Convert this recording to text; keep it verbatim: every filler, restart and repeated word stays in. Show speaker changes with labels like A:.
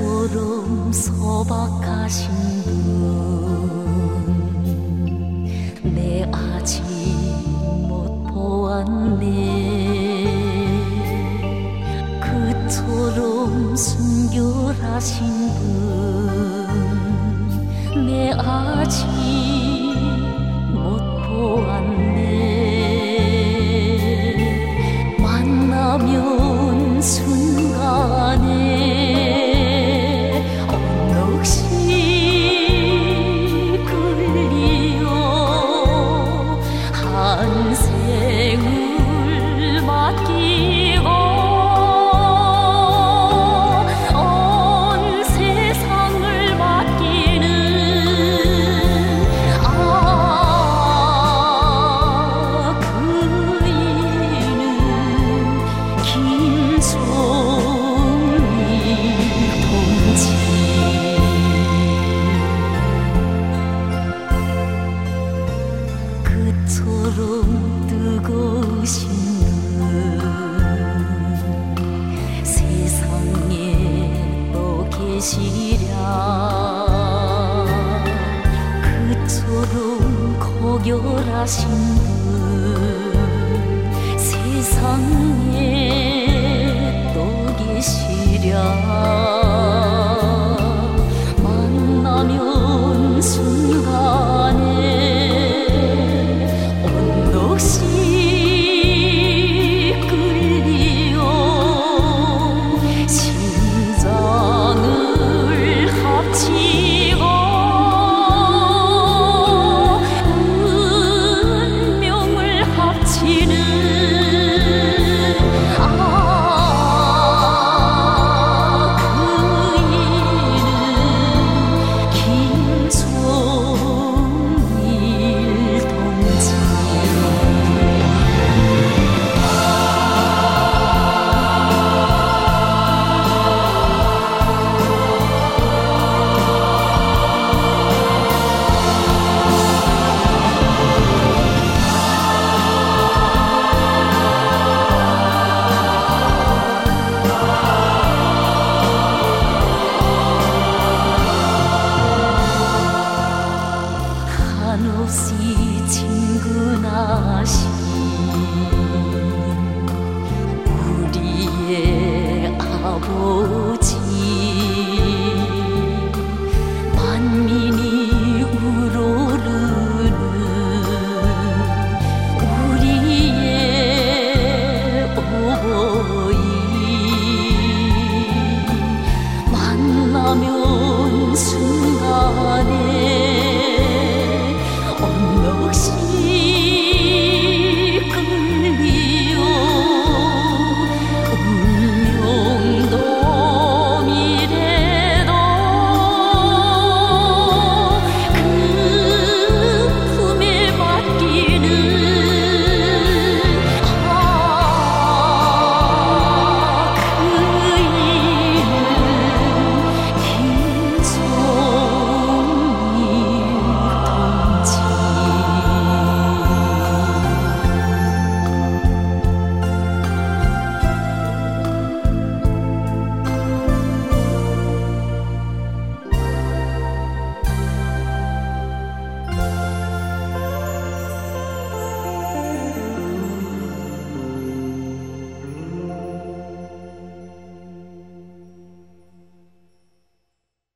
A: 그처럼 소박하신 분 내 아직 못 보았네. 그처럼 순결하신 분 내 아직 못 보았네. 만나면 순간에 넋이 끌리어 한 생을 맡기고 온 세상을 맡기는 아 그이는 김종민 동지. 그처럼 뜨거우신 분 세상에 또 계시랴. 그처럼 고결하신 분 세상에 또 계시랴. 만나면 순간에 넋이 끌리어 심장을 합치